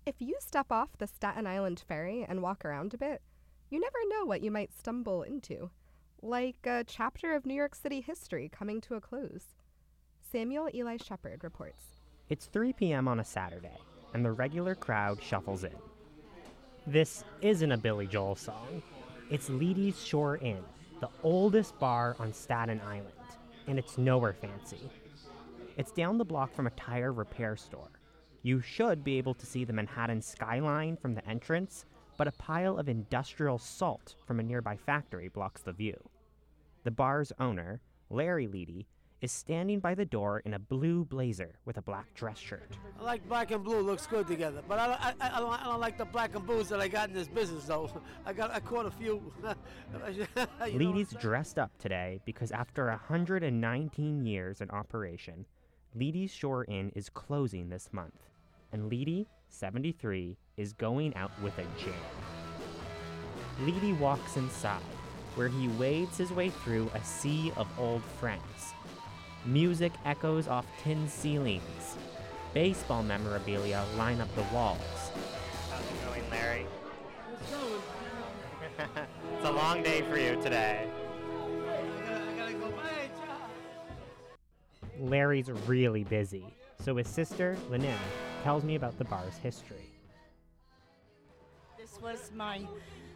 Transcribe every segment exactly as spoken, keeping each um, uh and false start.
If you step off the Staten Island ferry and walk around a bit, you never know what you might stumble into, like a chapter of New York City history coming to a close. Samuel Eli Shepard reports. It's three p.m. on a Saturday, and the regular crowd shuffles in. This isn't a Billy Joel song. It's Leedy's Shore Inn, the oldest bar on Staten Island, and it's nowhere fancy. It's down the block from a tire repair store. You should be able to see the Manhattan skyline from the entrance, but a pile of industrial salt from a nearby factory blocks the view. The bar's owner, Larry Leedy, is standing by the door in a blue blazer with a black dress shirt. I like black and blue, looks good together, but I, I, I, don't, I don't like the black and blues that I got in this business, though. I got I caught a few. Leedy's dressed up today because after one hundred nineteen years in operation, Leedy's Shore Inn is closing this month, and Leedy, seventy-three, is going out with a jam. Leedy walks inside, where he wades his way through a sea of old friends. Music echoes off tin ceilings. Baseball memorabilia line up the walls. How's it going, Larry? It's going. It's a long day for you today. I gotta, I gotta go. Bye, ciao. Larry's really busy, so his sister, Lynette, tells me about the bar's history. This was my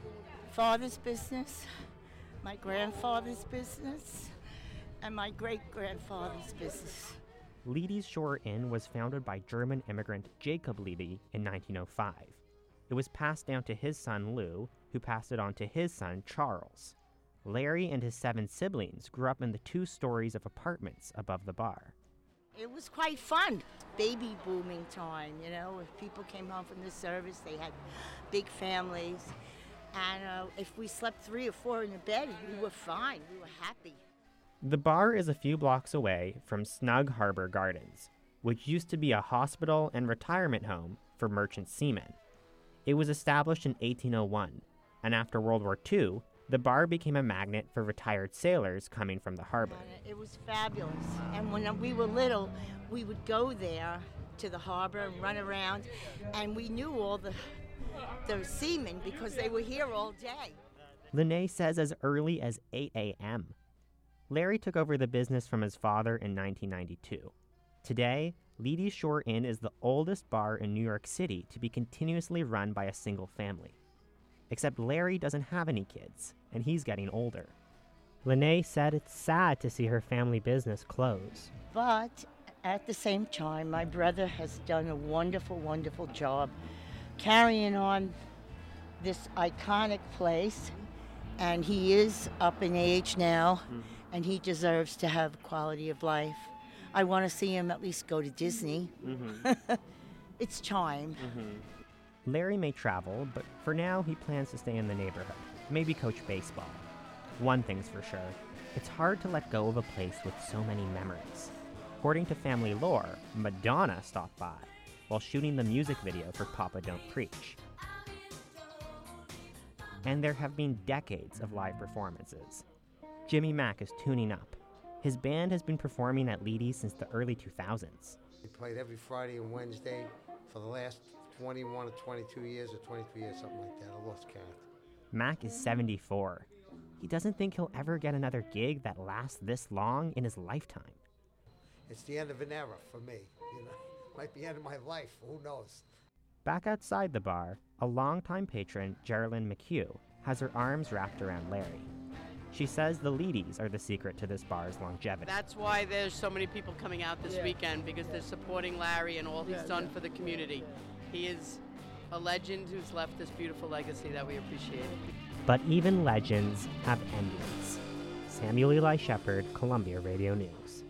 father's business, my grandfather's business, and my great-grandfather's business. Leedy's Shore Inn was founded by German immigrant Jacob Leedy in nineteen oh five. It was passed down to his son Lou, who passed it on to his son Charles. Larry and his seven siblings grew up in the two stories of apartments above the bar. It was quite fun. Baby booming time, you know. If people came home from the service, they had big families. And uh, if we slept three or four in the bed, we were fine. We were happy. The bar is a few blocks away from Snug Harbor Gardens, which used to be a hospital and retirement home for merchant seamen. It was established in eighteen oh one, and after World War Two, the bar became a magnet for retired sailors coming from the harbor. And it was fabulous. And when we were little, we would go there to the harbor and run around, and we knew all the, the seamen because they were here all day. Lene says as early as eight a.m. Larry took over the business from his father in nineteen ninety-two. Today, Leedy's Shore Inn is the oldest bar in New York City to be continuously run by a single family. Except Larry doesn't have any kids, and he's getting older. Lene said it's sad to see her family business close. But at the same time, my brother has done a wonderful, wonderful job carrying on this iconic place, and he is up in age now, mm-hmm. and he deserves to have quality of life. I want to see him at least go to Disney. Mm-hmm. It's time. Mm-hmm. Larry may travel, but for now he plans to stay in the neighborhood, maybe coach baseball. One thing's for sure, it's hard to let go of a place with so many memories. According to family lore, Madonna stopped by while shooting the music video for Papa Don't Preach. And there have been decades of live performances. Jimmy Mack is tuning up. His band has been performing at Leedy's since the early two thousands. We played every Friday and Wednesday for the last twenty-one or twenty-two years or twenty-three years, something like that. I lost count. Mack is seventy-four. He doesn't think he'll ever get another gig that lasts this long in his lifetime. It's the end of an era for me. You know, might be the end of my life. Who knows? Back outside the bar, a longtime patron, Geraldine McHugh, has her arms wrapped around Larry. She says the Leedys are the secret to this bar's longevity. That's why there's so many people coming out this yeah. weekend, because they're supporting Larry and all he's yeah, done yeah. for the community. He is a legend who's left this beautiful legacy that we appreciate. But even legends have endings. Samuel Eli Shepard, Columbia Radio News.